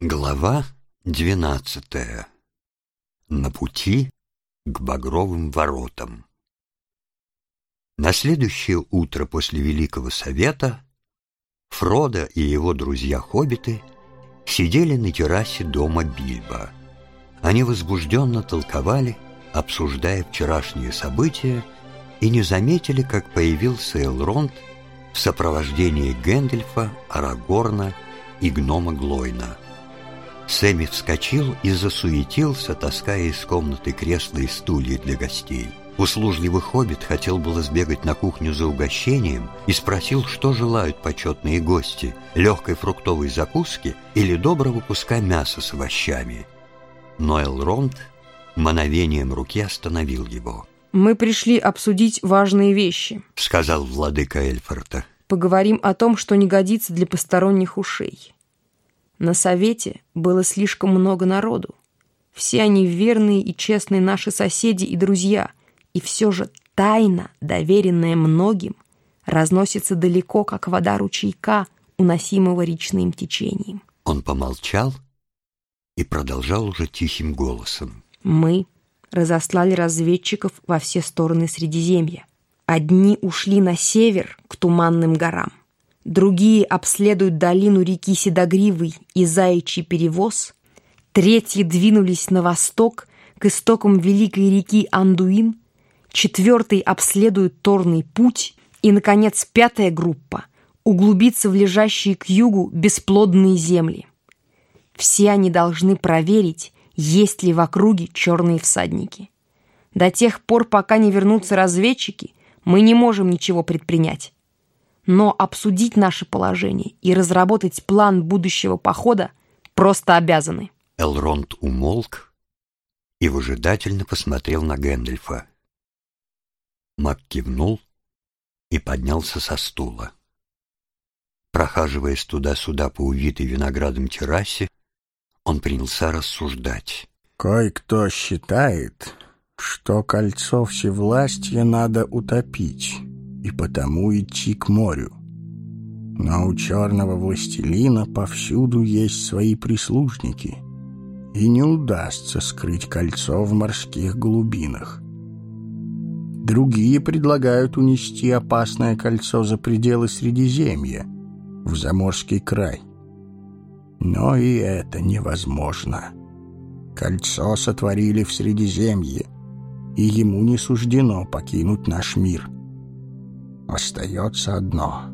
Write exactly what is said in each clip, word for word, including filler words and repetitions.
Глава двенадцатая. На пути к Багровым воротам. На следующее утро после Великого Совета Фродо и его друзья-хоббиты сидели на террасе дома Бильбо. Они возбужденно толковали, обсуждая вчерашние события, и не заметили, как появился Элронд в сопровождении Гэндальфа, Арагорна и гнома Глойна. Сэмми вскочил и засуетился, таская из комнаты кресла и стулья для гостей. Услужливый хоббит хотел было сбегать на кухню за угощением и спросил, что желают почетные гости — легкой фруктовой закуски или доброго куска мяса с овощами. Но Элронд мановением руки остановил его. «Мы пришли обсудить важные вещи», — сказал владыка Эльфарта. «Поговорим о том, что не годится для посторонних ушей. На совете было слишком много народу. Все они верные и честные наши соседи и друзья, и все же тайна, доверенная многим, разносится далеко, как вода ручейка, уносимого речным течением». Он помолчал и продолжал уже тихим голосом. «Мы разослали разведчиков во все стороны Средиземья. Одни ушли на север, к Туманным горам. Другие обследуют долину реки Седогривой и Заячий перевоз. Третьи двинулись на восток, к истокам великой реки Андуин. Четвертый обследует Торный путь. И, наконец, пятая группа углубится в лежащие к югу бесплодные земли. Все они должны проверить, есть ли в округе черные всадники. До тех пор, пока не вернутся разведчики, мы не можем ничего предпринять. Но обсудить наше положение и разработать план будущего похода просто обязаны». Элронд умолк и выжидательно посмотрел на Гэндальфа. Маг кивнул и поднялся со стула. Прохаживаясь туда-сюда по увитой виноградом террасе, он принялся рассуждать. «Кое-кто считает, что кольцо всевластия надо утопить и потому идти к морю. Но у черного властелина повсюду есть свои прислужники, и не удастся скрыть кольцо в морских глубинах. Другие предлагают унести опасное кольцо за пределы Средиземья, в заморский край. Но и это невозможно. Кольцо сотворили в Средиземье, и ему не суждено покинуть наш мир. Остается одно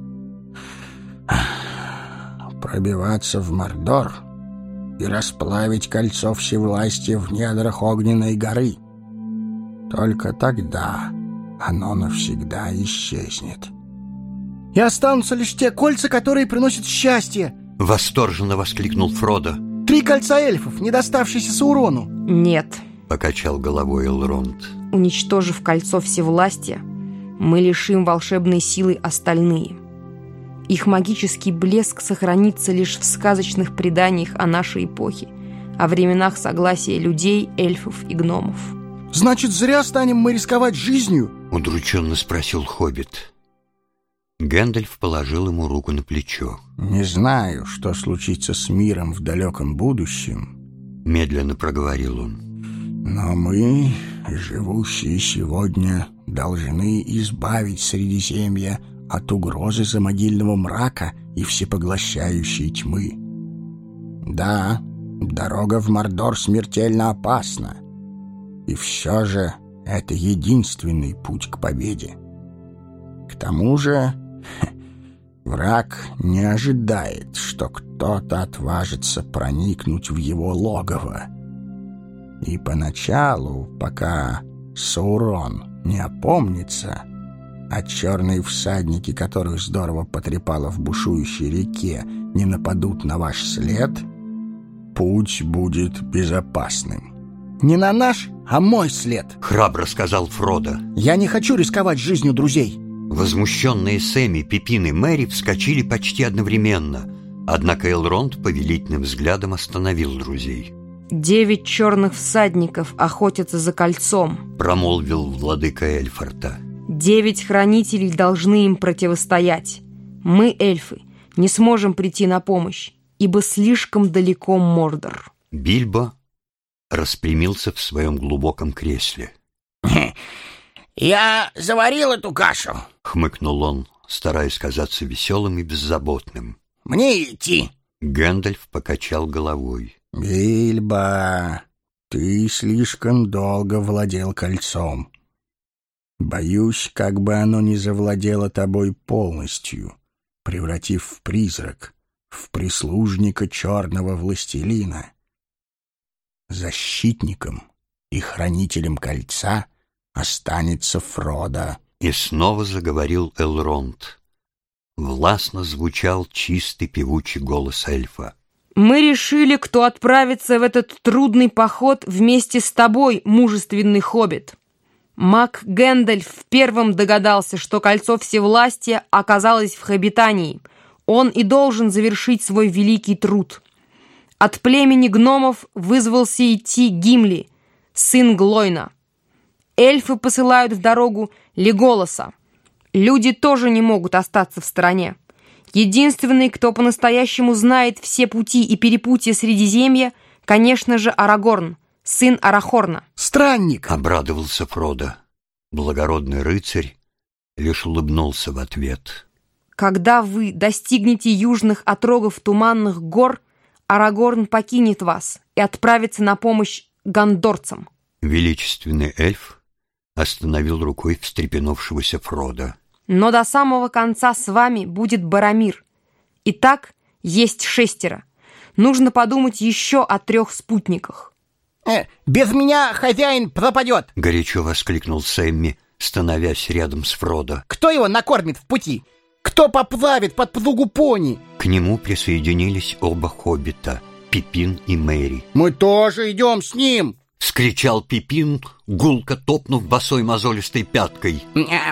— пробиваться в Мордор и расплавить кольцо всевластия в недрах Огненной горы. Только тогда оно навсегда исчезнет. «И останутся лишь те кольца, которые приносят счастье!» — восторженно воскликнул Фродо. «Три кольца эльфов, не доставшиеся Саурону!» «Нет», — покачал головой Элронд. «Уничтожив кольцо всевластия, мы лишим волшебной силы остальные. Их магический блеск сохранится лишь в сказочных преданиях о нашей эпохе, о временах согласия людей, эльфов и гномов». «Значит, зря станем мы рисковать жизнью?» — удрученно спросил хоббит. Гэндальф положил ему руку на плечо. «Не знаю, что случится с миром в далеком будущем», — медленно проговорил он. «Но мы, живущие сегодня, должны избавить Средиземье от угрозы замогильного мрака и всепоглощающей тьмы. Да, дорога в Мордор смертельно опасна, и все же это единственный путь к победе. К тому же враг не ожидает, что кто-то отважится проникнуть в его логово. И поначалу, пока Саурон не опомнится, а черные всадники, которых здорово потрепало в бушующей реке, не нападут на ваш след, путь будет безопасным». «Не на наш, а мой след», — храбро сказал Фродо. «Я не хочу рисковать жизнью друзей». Возмущенные Сэмми, Пипин и Мэри вскочили почти одновременно, однако Элронд повелительным взглядом остановил друзей. «Девять черных всадников охотятся за кольцом», — промолвил владыка Эльфарта. «Девять хранителей должны им противостоять. Мы, эльфы, не сможем прийти на помощь. ибо слишком далеко Мордор. Бильбо распрямился в своем глубоком кресле. «Я заварил эту кашу», — хмыкнул он, стараясь казаться веселым и беззаботным. «Мне идти». Гэндальф покачал головой. «Бильбо, ты слишком долго владел кольцом. Боюсь, как бы оно не завладело тобой полностью, превратив в призрак, в прислужника черного властелина. Защитником и хранителем кольца останется Фродо». И снова заговорил Элронд. Властно звучал чистый певучий голос эльфа. «Мы решили, кто отправится в этот трудный поход вместе с тобой, мужественный хоббит. Маг Гэндальф первым догадался, что кольцо всевластия оказалось в Хоббитании. Он и должен завершить свой великий труд. От племени гномов вызвался идти Гимли, сын Глойна. Эльфы посылают в дорогу Леголаса. Люди тоже не могут остаться в стороне. Единственный, кто по-настоящему знает все пути и перепутья Средиземья, конечно же, Арагорн, сын Арахорна. «Странник!» — обрадовался Фродо. Благородный рыцарь лишь улыбнулся в ответ. «Когда вы достигнете южных отрогов Туманных гор, Арагорн покинет вас и отправится на помощь гондорцам». Величественный эльф остановил рукой встрепенувшегося Фродо. «Но до самого конца с вами будет Боромир. Итак, есть шестеро. Нужно подумать еще о трех спутниках». Э, «Без меня хозяин пропадет!» — горячо воскликнул Сэмми, становясь рядом с Фродо. «Кто его накормит в пути? Кто поплавит под плугу пони?» К нему присоединились оба хоббита — Пипин и Мэри. «Мы тоже идем с ним!» — вскричал Пипин, гулко топнув босой мозолистой пяткой.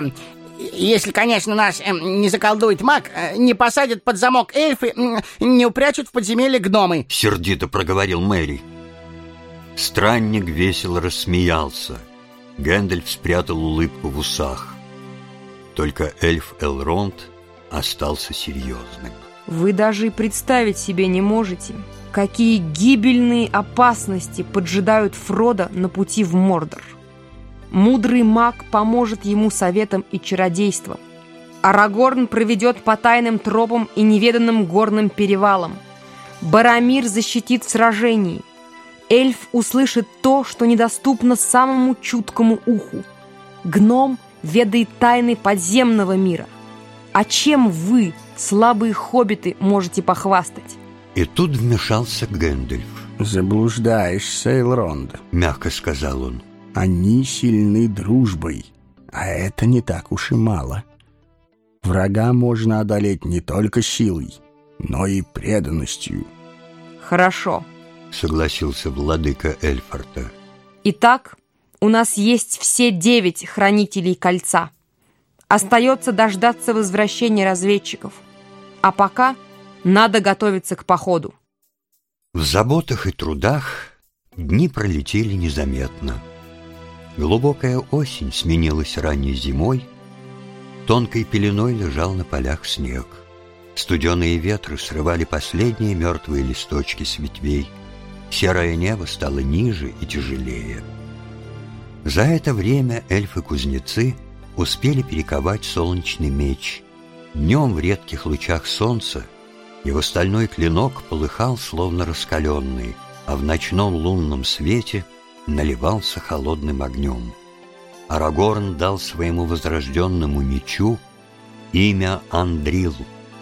«Если, конечно, нас э, не заколдует маг, э, не посадят под замок эльфы, э, не упрячут в подземелье гномы!» — сердито проговорил Мэри. Странник весело рассмеялся. Гэндальф спрятал улыбку в усах. Только эльф Элронд остался серьезным. «Вы даже и представить себе не можете, какие гибельные опасности поджидают Фродо на пути в Мордор. Мудрый маг поможет ему советом и чародейством. Арагорн проведет по тайным тропам и неведанным горным перевалам. Боромир защитит в сражении. Эльф услышит то, что недоступно самому чуткому уху. Гном ведает тайны подземного мира. А чем вы, слабые хоббиты, можете похвастать?» И тут вмешался Гэндальф. «Заблуждаешься, Элронд», — мягко сказал он. «Они сильны дружбой, а это не так уж и мало. Врага можно одолеть не только силой, но и преданностью». «Хорошо», — согласился владыка Эльфарта. «Итак, у нас есть все девять хранителей кольца. Остается дождаться возвращения разведчиков. А пока надо готовиться к походу». В заботах и трудах дни пролетели незаметно. Глубокая осень сменилась ранней зимой. Тонкой пеленой лежал на полях снег. Студеные ветры срывали последние мертвые листочки с ветвей. Серое небо стало ниже и тяжелее. За это время эльфы-кузнецы успели перековать солнечный меч. Днем в редких лучах солнца его стальной клинок полыхал, словно раскаленный, а в ночном лунном свете наливался холодным огнем. Арагорн дал своему возрожденному мечу имя Андрил,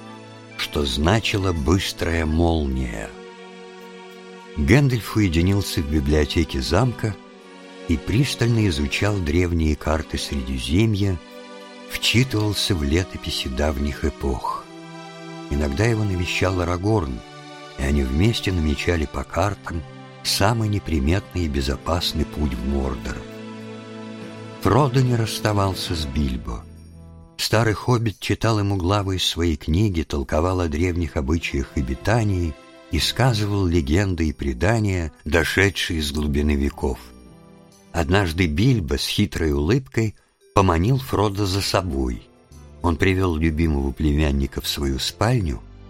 что значило «быстрая молния». Гэндальф уединился в библиотеке замка и пристально изучал древние карты Средиземья, вчитывался в летописи давних эпох. Иногда его навещал Арагорн, и они вместе намечали по картам самый неприметный и безопасный путь в Мордор. Фродо не расставался с Бильбо. Старый хоббит читал ему главы из своей книги, толковал о древних обычаях обитаний и сказывал легенды и предания, дошедшие из глубины веков. Однажды Бильбо с хитрой улыбкой поманил Фродо за собой. Он привел любимого племянника в свою спальню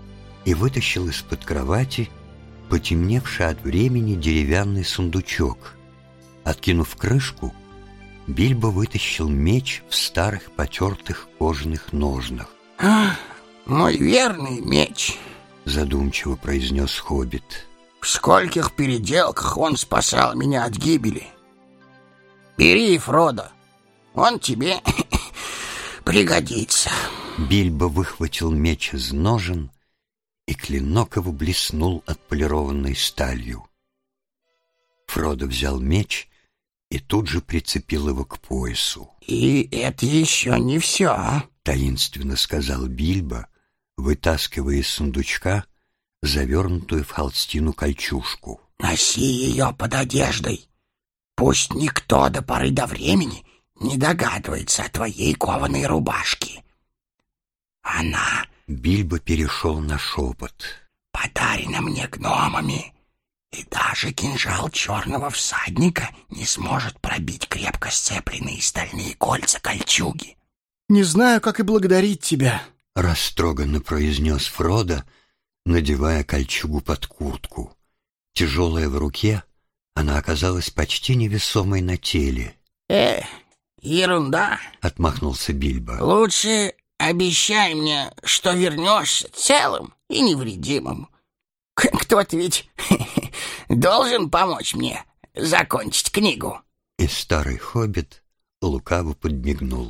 и вытащил из-под кровати потемневший от времени деревянный сундучок. Откинув крышку, Бильбо вытащил меч в старых потертых кожаных ножнах. «А, мой верный меч», — задумчиво произнес хоббит. «В скольких переделках он спасал меня от гибели. Бери, Фродо, он тебе пригодится». Бильбо выхватил меч из ножен, и клинок его блеснул отполированной сталью. Фродо взял меч и тут же прицепил его к поясу. «И это еще не все», — таинственно сказал Бильбо, вытаскивая из сундучка завернутую в холстину кольчужку. «Носи ее под одеждой. Пусть никто до поры до времени не догадывается о твоей кованой рубашке. Она...» Бильбо перешел на шепот. «Подарена мне гномами, и даже кинжал черного всадника не сможет пробить крепко сцепленные стальные кольца кольчуги». «Не знаю, как и благодарить тебя», — растроганно произнес Фродо, надевая кольчугу под куртку. Тяжелая в руке, она оказалась почти невесомой на теле. «Э, ерунда», — отмахнулся Бильбо. «Лучше обещай мне, что вернешься целым и невредимым. Кто-то ведь должен помочь мне закончить книгу». И старый хоббит лукаво подмигнул.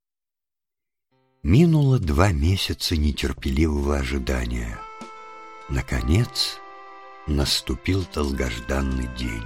Минуло два месяца нетерпеливого ожидания. Наконец наступил долгожданный день.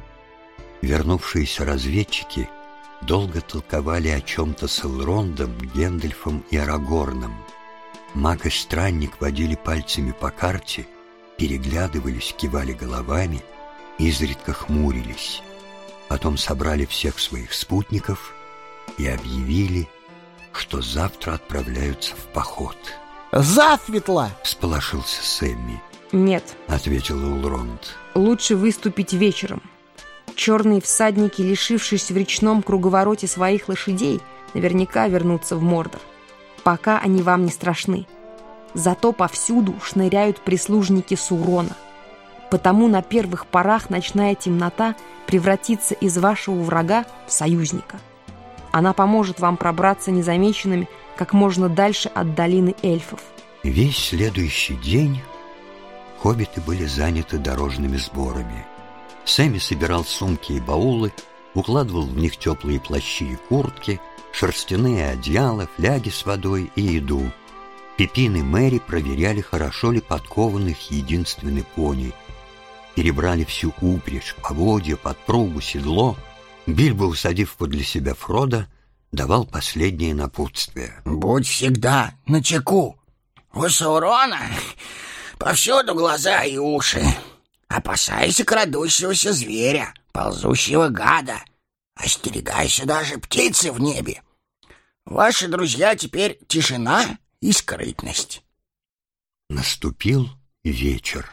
Вернувшиеся разведчики долго толковали о чем-то с Элрондом, Гэндальфом и Арагорном. Маг и странник водили пальцами по карте, переглядывались, кивали головами, изредка хмурились. Потом собрали всех своих спутников и объявили, что завтра отправляются в поход. «Засветло!» — всполошился Сэмми. «Нет», — ответил Элронд. «лучше выступить вечером. Черные всадники, лишившись в речном круговороте своих лошадей, наверняка вернутся в Мордор. Пока они вам не страшны. Зато повсюду шныряют прислужники Саурона. Потому на первых порах ночная темнота превратится из вашего врага в союзника. Она поможет вам пробраться незамеченными как можно дальше от долины эльфов». Весь следующий день хоббиты были заняты дорожными сборами. Сэмми собирал сумки и баулы, укладывал в них теплые плащи и куртки, шерстяные одеяла, фляги с водой и еду. Пипин и Мэри проверяли, хорошо ли подкован их единственный пони. Перебрали всю упряжь, поводья, подпругу, седло. Бильбо, усадив подле себя Фродо, давал последнее напутствие. «Будь всегда начеку. У Саурона повсюду глаза и уши. Опасайся крадущегося зверя, ползущего гада. Остерегайся даже птицы в небе. Ваши друзья теперь тишина и скрытность». Наступил вечер.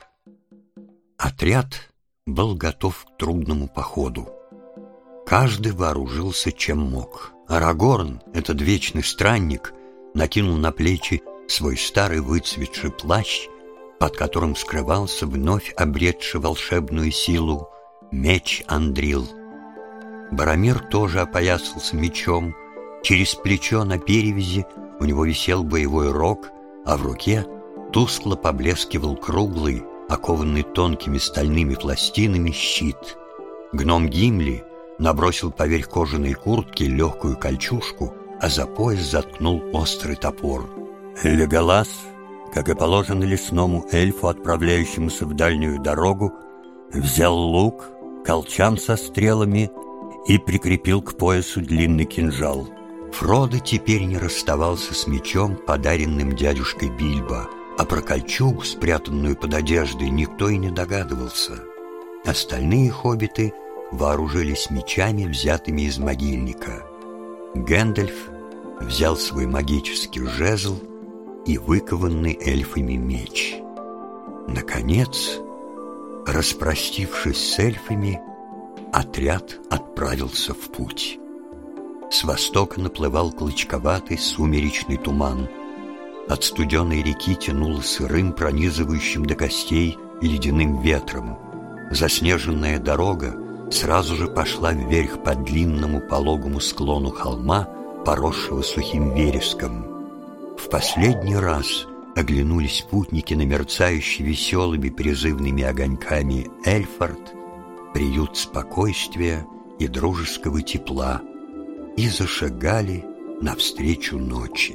Отряд был готов к трудному походу. Каждый вооружился чем мог. Арагорн, этот вечный странник, накинул на плечи свой старый выцветший плащ, под которым скрывался вновь обретший волшебную силу меч Андрил. Боромир тоже опоясался мечом. Через плечо на перевязи у него висел боевой рог, а в руке тускло поблескивал круглый, окованный тонкими стальными пластинами, щит. Гном Гимли набросил поверх кожаной куртки легкую кольчужку, а за пояс заткнул острый топор. Леголас, как и положено лесному эльфу, отправляющемуся в дальнюю дорогу, взял лук, колчан со стрелами и прикрепил к поясу длинный кинжал. Фродо теперь не расставался с мечом, подаренным дядюшкой Бильбо, а про кольчугу, спрятанную под одеждой, никто и не догадывался. Остальные хоббиты вооружились мечами, взятыми из могильника. Гэндальф взял свой магический жезл и выкованный эльфами меч. Наконец, распростившись с эльфами, отряд отправился в путь. С востока наплывал клочковатый сумеречный туман. От студеной реки тянуло сырым, пронизывающим до костей ледяным ветром. Заснеженная дорога сразу же пошла вверх по длинному пологому склону холма, поросшего сухим вереском. В последний раз оглянулись путники на мерцающий веселыми призывными огоньками Эльфорд, приют спокойствия и дружеского тепла, и зашагали навстречу ночи.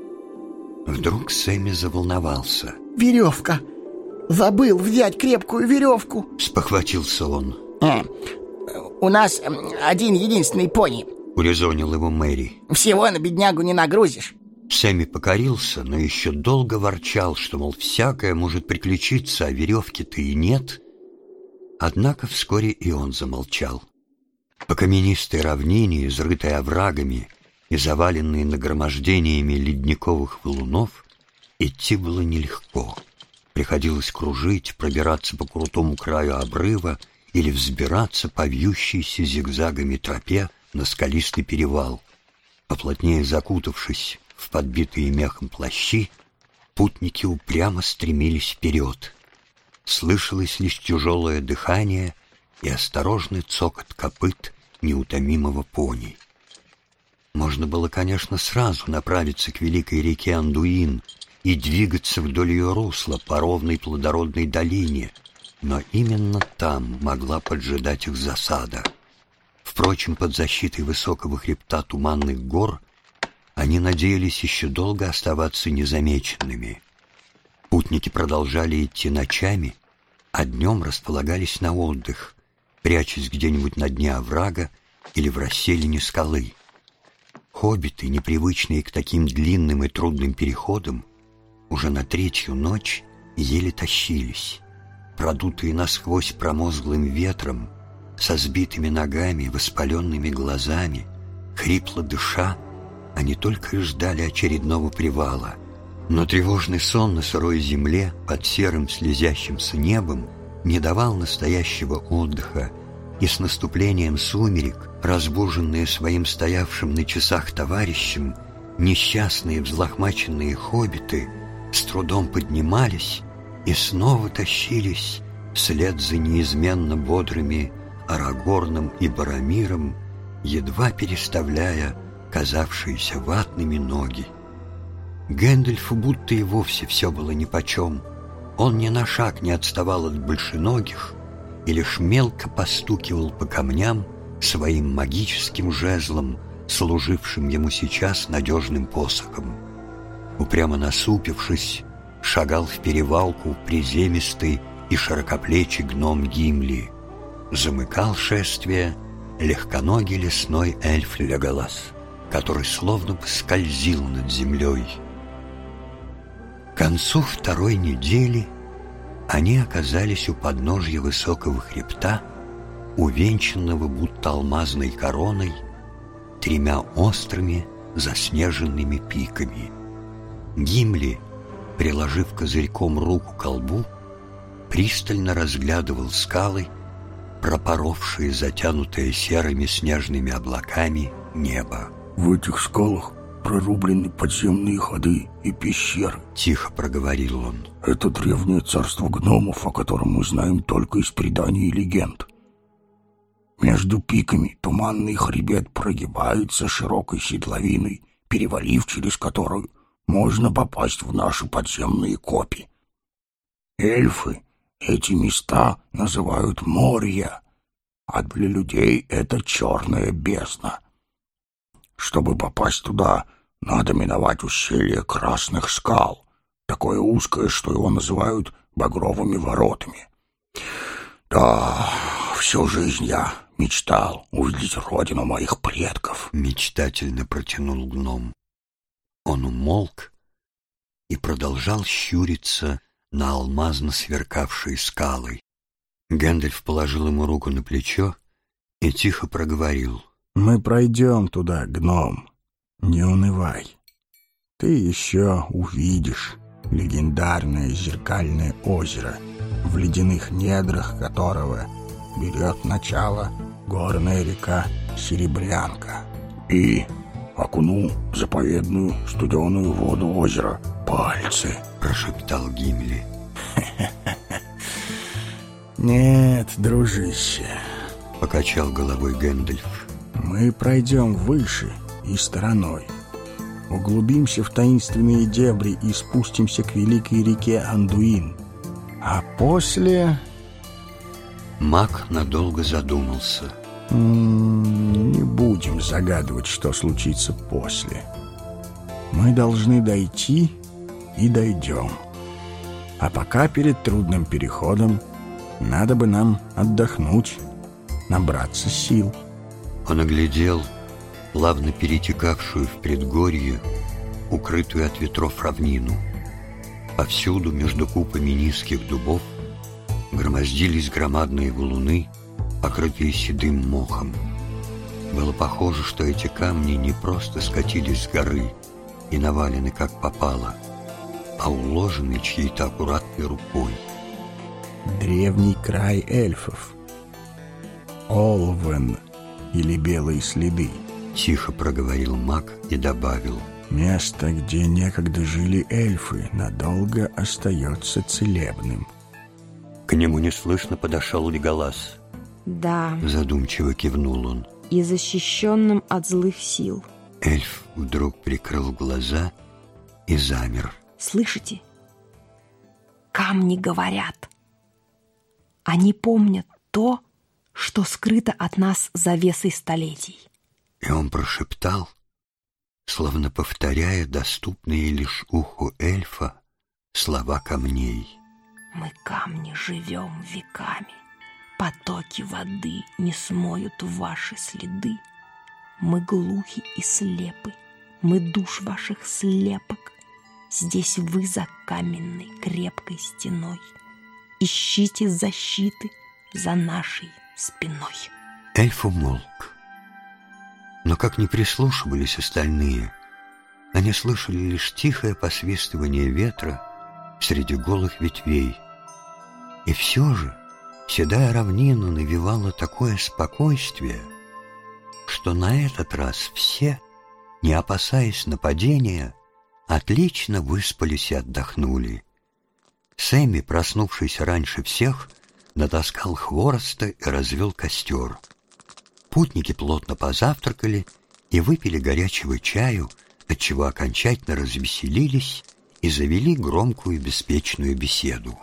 Вдруг Сэмми заволновался. «Веревка! Забыл взять крепкую веревку!» — спохватился он. Э, «У нас один единственный пони», — урезонил его Мэри. «Всего на беднягу не нагрузишь». Сэмми покорился, но еще долго ворчал, что, мол, всякое может приключиться, а веревки-то и нет. Однако вскоре и он замолчал. По каменистой равнине, изрытой оврагами и заваленной нагромождениями ледниковых валунов, идти было нелегко. Приходилось кружить, пробираться по крутому краю обрыва или взбираться по вьющейся зигзагами тропе на скалистый перевал. Поплотнее закутавшись в подбитые мехом плащи, путники упрямо стремились вперед. Слышалось лишь тяжелое дыхание и осторожный цокот копыт неутомимого пони. Можно было, конечно, сразу направиться к великой реке Андуин и двигаться вдоль ее русла по ровной плодородной долине, но именно там могла поджидать их засада. Впрочем, под защитой высокого хребта туманных гор они надеялись еще долго оставаться незамеченными. Путники продолжали идти ночами, а днем располагались на отдых, прячась где-нибудь на дне оврага или в расселине скалы. Хоббиты, непривычные к таким длинным и трудным переходам, уже на третью ночь еле тащились. Продутые насквозь промозглым ветром, со сбитыми ногами, воспаленными глазами, хрипло дыша, они только и ждали очередного привала. Но тревожный сон на сырой земле под серым слезящимся небом не давал настоящего отдыха, и с наступлением сумерек, разбуженные своим стоявшим на часах товарищем, несчастные взлохмаченные хоббиты с трудом поднимались и снова тащились вслед за неизменно бодрыми Арагорном и Барамиром, едва переставляя казавшиеся ватными ноги. Гэндальфу будто и вовсе все было нипочем. Он ни на шаг не отставал от большеногих и лишь мелко постукивал по камням своим магическим жезлом, служившим ему сейчас надежным посохом. Упрямо насупившись, шагал в перевалку приземистый и широкоплечий гном Гимли. Замыкал шествие легконогий лесной эльф Леголас, который словно бы скользил над землей. К концу второй недели они оказались у подножья высокого хребта, увенчанного будто алмазной короной тремя острыми заснеженными пиками. Гимли, приложив козырьком руку к колбу, пристально разглядывал скалы, пропоровшие затянутое серыми снежными облаками небо. «В этих скалах прорублены подземные ходы и пещеры», — тихо проговорил он. «Это древнее царство гномов, о котором мы знаем только из преданий и легенд. Между пиками туманный хребет прогибается широкой седловиной, перевалив через которую можно попасть в наши подземные копи. Эльфы эти места называют Морья, а для людей это черная бездна. Чтобы попасть туда, надо миновать ущелье Красных скал, такое узкое, что его называют Багровыми воротами. Да, всю жизнь я мечтал увидеть родину моих предков». Мечтательно протянул гном. Он умолк и продолжал щуриться на алмазно сверкавшие скалы. Гэндальф положил ему руку на плечо и тихо проговорил: «Мы пройдем туда, гном, не унывай. Ты еще увидишь легендарное зеркальное озеро, в ледяных недрах которого берет начало горная река Серебрянка. И окуну заповедную студеную воду озера, пальцы», — прошептал Гимли. «Нет, дружище», — покачал головой Гэндальф. «мы пройдем выше и стороной. Углубимся в таинственные дебри и спустимся к великой реке Андуин. А после...» Маг надолго задумался. М-м, «Не будем загадывать, что случится после. Мы должны дойти и дойдем. А пока перед трудным переходом надо бы нам отдохнуть, набраться сил». Он оглядел плавно перетекавшую в предгорье, укрытую от ветров равнину. Повсюду между купами низких дубов громоздились громадные валуны, покрытые седым мохом. Было похоже, что эти камни не просто скатились с горы и навалены как попало, а уложены чьей-то аккуратной рукой. Древний край эльфов. Олвен, или белые следы. Тихо проговорил маг и добавил: Место, где некогда жили эльфы, надолго остается целебным. К нему неслышно подошел Леголас. Да. Задумчиво кивнул он. И защищенным от злых сил. Эльф вдруг прикрыл глаза и замер. Слышите? Камни говорят. Они помнят то, что скрыто от нас завесой столетий. И он прошептал, словно повторяя доступные лишь уху эльфа слова камней. Мы, камни, живем веками. Потоки воды не смоют ваши следы. Мы глухи и слепы. Мы душ ваших слепок. Здесь вы за каменной крепкой стеной. Ищите защиты за нашей спиной. Эльф умолк. Но как ни прислушивались остальные, они слышали лишь тихое посвистывание ветра среди голых ветвей. И все же седая равнина навевала такое спокойствие, что на этот раз все, не опасаясь нападения, отлично выспались и отдохнули. Сэмми, проснувшийся раньше всех, натаскал хвороста и развел костер. Путники плотно позавтракали и выпили горячего чаю, отчего окончательно развеселились и завели громкую беспечную беседу.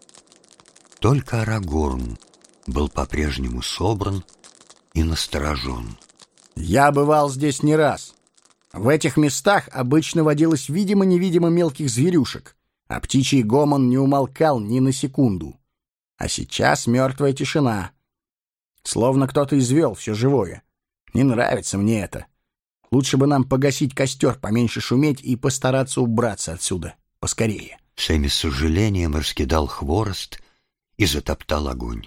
Только Арагорн был по-прежнему собран и насторожен. «Я бывал здесь не раз. В этих местах обычно водилось видимо-невидимо мелких зверюшек, а птичий гомон не умолкал ни на секунду. А сейчас мертвая тишина. Словно кто-то извел все живое. Не нравится мне это. Лучше бы нам погасить костер, поменьше шуметь и постараться убраться отсюда поскорее». Сэмми с сожалением раскидал хворост и затоптал огонь.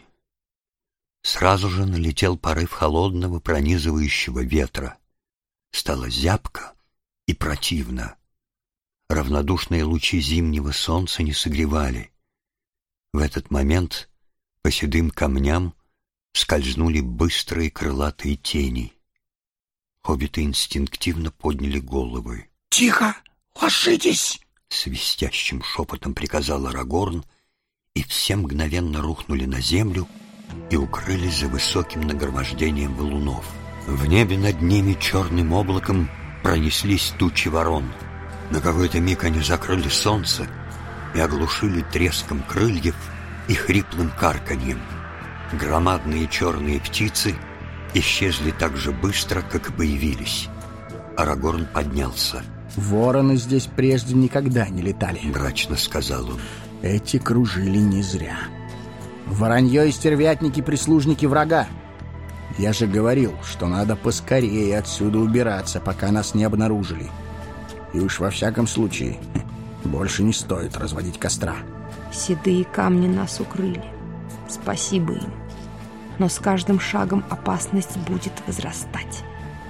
Сразу же налетел порыв холодного пронизывающего ветра. Стало зябко и противно. Равнодушные лучи зимнего солнца не согревали. В этот момент по седым камням скользнули быстрые крылатые тени. Хоббиты инстинктивно подняли головы. «Тихо! Ложитесь!» — свистящим шепотом приказал Арагорн, и все мгновенно рухнули на землю и укрылись за высоким нагромождением валунов. В небе над ними черным облаком пронеслись тучи ворон. На какой-то миг они закрыли солнце и оглушили треском крыльев и хриплым карканьем. Громадные черные птицы исчезли так же быстро, как и появились. Арагорн поднялся. «Вороны здесь прежде никогда не летали», — мрачно сказал он. «Эти кружили не зря. Воронье и стервятники — прислужники врага. Я же говорил, что надо поскорее отсюда убираться, пока нас не обнаружили. И уж во всяком случае, больше не стоит разводить костра». Седые камни нас укрыли. Спасибо им. Но с каждым шагом опасность будет возрастать.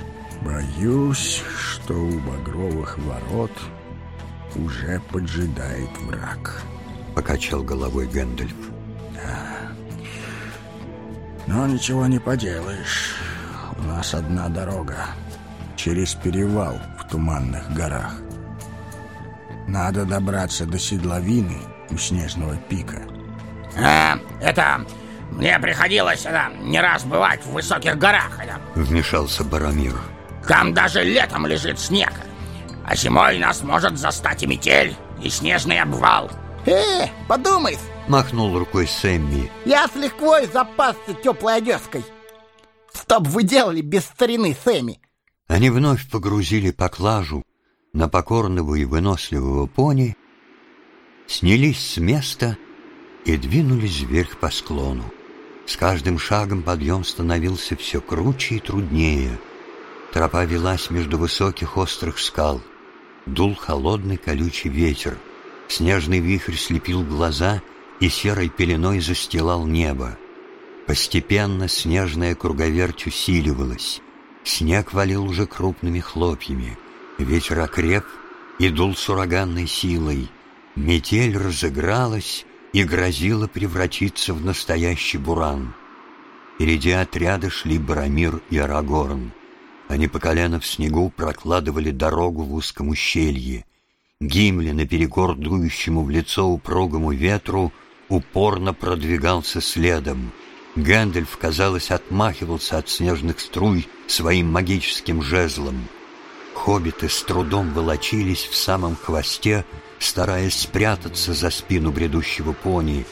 «Боюсь, что у багровых ворот уже поджидает враг», — покачал головой Гэндальф. «Да. Но ничего не поделаешь. У нас одна дорога. Через перевал в Туманных горах. Надо добраться до седловины у снежного пика. А, это... Мне приходилось это, не раз бывать в высоких горах. Это. Вмешался Барамир. Там даже летом лежит снег. А зимой нас может застать и метель, и снежный обвал. Э, подумай, Махнул рукой Сэмми. я с лихвой запасся теплой одежкой. Что б вы делали без старины, Сэмми? Они вновь погрузили поклажу на покорного и выносливого пони, снялись с места и двинулись вверх по склону. С каждым шагом подъем становился все круче и труднее. Тропа велась между высоких острых скал. Дул холодный колючий ветер. Снежный вихрь слепил глаза и серой пеленой застилал небо. Постепенно снежная круговерть усиливалась. Снег валил уже крупными хлопьями. Ветер окреп и дул с ураганной силой. Метель разыгралась и грозила превратиться в настоящий буран. Впереди отряда шли Барамир и Арагорн. Они по колено в снегу прокладывали дорогу в узком ущелье. Гимли, наперекор дующему в лицо упругому ветру, упорно продвигался следом. Гэндальф, казалось, отмахивался от снежных струй своим магическим жезлом. Хоббиты с трудом волочились в самом хвосте, стараясь спрятаться за спину бредущего пони.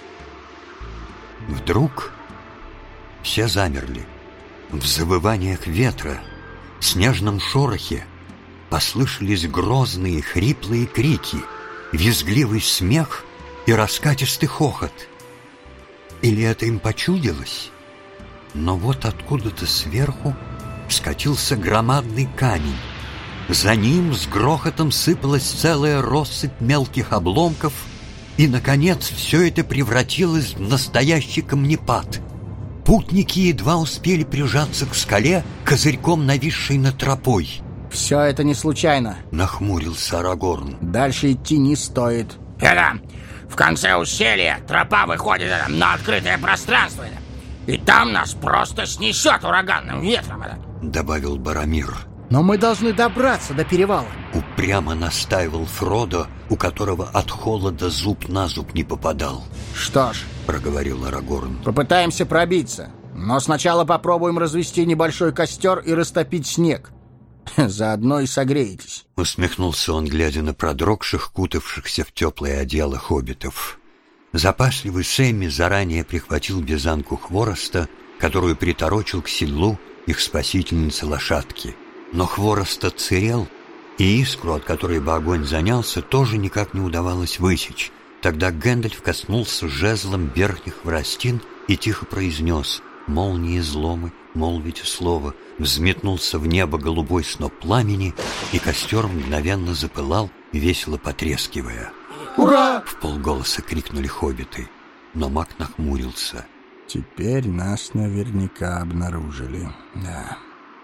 Вдруг все замерли. В завываниях ветра, снежном шорохе послышались грозные хриплые крики, визгливый смех и раскатистый хохот. Или это им почудилось? Но вот откуда-то сверху скатился громадный камень. За ним с грохотом сыпалась целая россыпь мелких обломков, и, наконец, все это превратилось в настоящий камнепад. Путники едва успели прижаться к скале, козырьком нависшей над тропой. Все это не случайно. Нахмурился Арагорн. Дальше идти не стоит. Это, в конце ущелья тропа выходит это, на открытое пространство. Это, и там нас просто снесет ураганным ветром. Это. Добавил Барамир. Но мы должны добраться до перевала. Упрямо настаивал Фродо, у которого от холода зуб на зуб не попадал. Что ж, проговорил Арагорн. Попытаемся пробиться. Но сначала попробуем развести небольшой костер и растопить снег. Заодно и согреетесь. Усмехнулся он, глядя на продрогших, кутавшихся в теплые одеяла хоббитов. Запасливый Сэмми заранее прихватил вязанку хвороста, которую приторочил к седлу их спасительницы лошадки. Но хворост отсырел, и искру, от которой бы огонь занялся, тоже никак не удавалось высечь. Тогда Гэндальф коснулся жезлом верхних воростин и тихо произнес: «Молнии зломы, молвите слово». Взметнулся в небо голубой сноп пламени, и костер мгновенно запылал, весело потрескивая. «Ура!» — вполголоса крикнули хоббиты, но маг нахмурился. Теперь нас наверняка обнаружили. Да.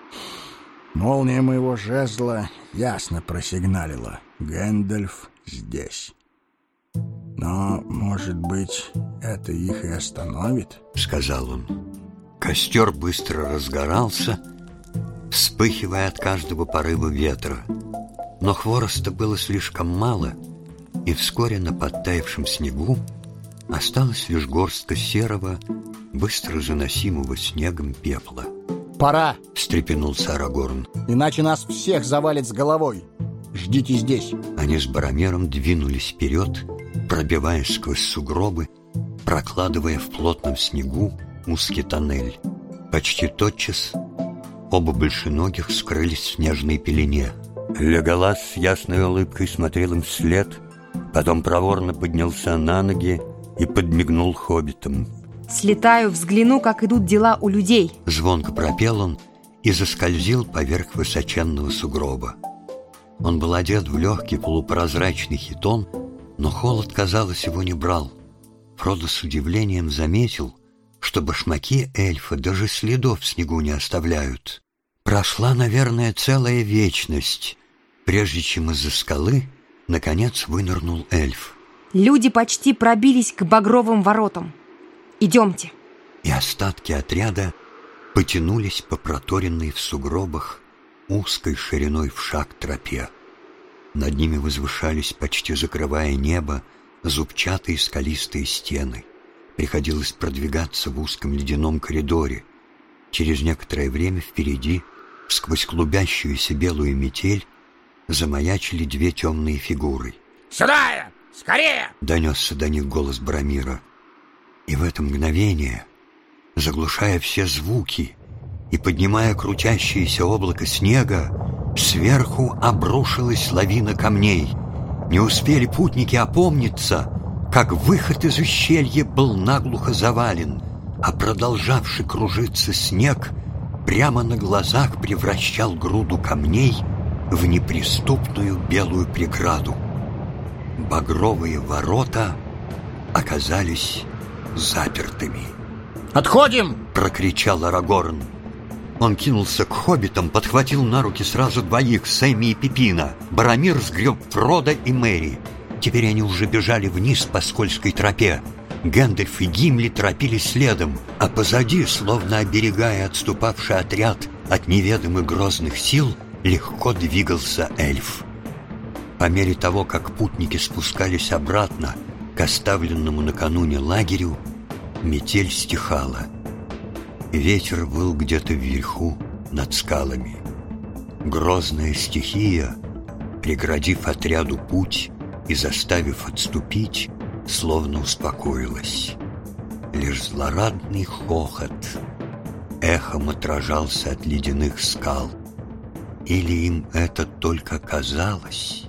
Молния моего жезла ясно просигналила: Гэндальф здесь. Но, может быть, это их и остановит? — сказал он. Костер быстро разгорался, вспыхивая от каждого порыва ветра. Но хвороста было слишком мало, и вскоре на подтаявшем снегу осталась лишь горстка серого, быстро заносимого снегом пепла. «Пора!» — встрепенулся Арагорн. «Иначе нас всех завалит с головой. Ждите здесь!» Они с Барамиром двинулись вперед, пробиваясь сквозь сугробы, прокладывая в плотном снегу узкий тоннель. Почти тотчас оба большеногих скрылись в снежной пелене. Леголас с ясной улыбкой смотрел им вслед, потом проворно поднялся на ноги и подмигнул хоббитам. «Слетаю, взгляну, как идут дела у людей». Звонко пропел он и заскользил поверх высоченного сугроба. Он был одет в легкий полупрозрачный хитон, но холод, казалось, его не брал. Фродо с удивлением заметил, что башмаки эльфа даже следов в снегу не оставляют. Прошла, наверное, целая вечность, прежде чем из-за скалы наконец вынырнул эльф. Люди почти пробились к багровым воротам. Идемте. И остатки отряда потянулись по проторенной в сугробах узкой шириной в шаг тропе. Над ними возвышались, почти закрывая небо, зубчатые скалистые стены. Приходилось продвигаться в узком ледяном коридоре. Через некоторое время впереди, сквозь клубящуюся белую метель, замаячили две темные фигуры. «Сюда! Скорее!» — донесся до них голос Барамира. И в это мгновение, заглушая все звуки и поднимая крутящееся облако снега, сверху обрушилась лавина камней. Не успели путники опомниться, как выход из ущелья был наглухо завален, а продолжавший кружиться снег прямо на глазах превращал груду камней в неприступную белую преграду. Багровые ворота оказались запертыми. «Отходим!» — прокричал Арагорн. Он кинулся к хоббитам, подхватил на руки сразу двоих, Сэмми и Пипина. Барамир сгреб Фродо и Мэри. Теперь они уже бежали вниз по скользкой тропе. Гэндальф и Гимли торопились следом, а позади, словно оберегая отступавший отряд от неведомых грозных сил, легко двигался эльф. По мере того, как путники спускались обратно к оставленному накануне лагерю, метель стихала. Ветер выл где-то вверху над скалами. Грозная стихия, преградив отряду путь и заставив отступить, словно успокоилась. Лишь злорадный хохот эхом отражался от ледяных скал. Или им это только казалось?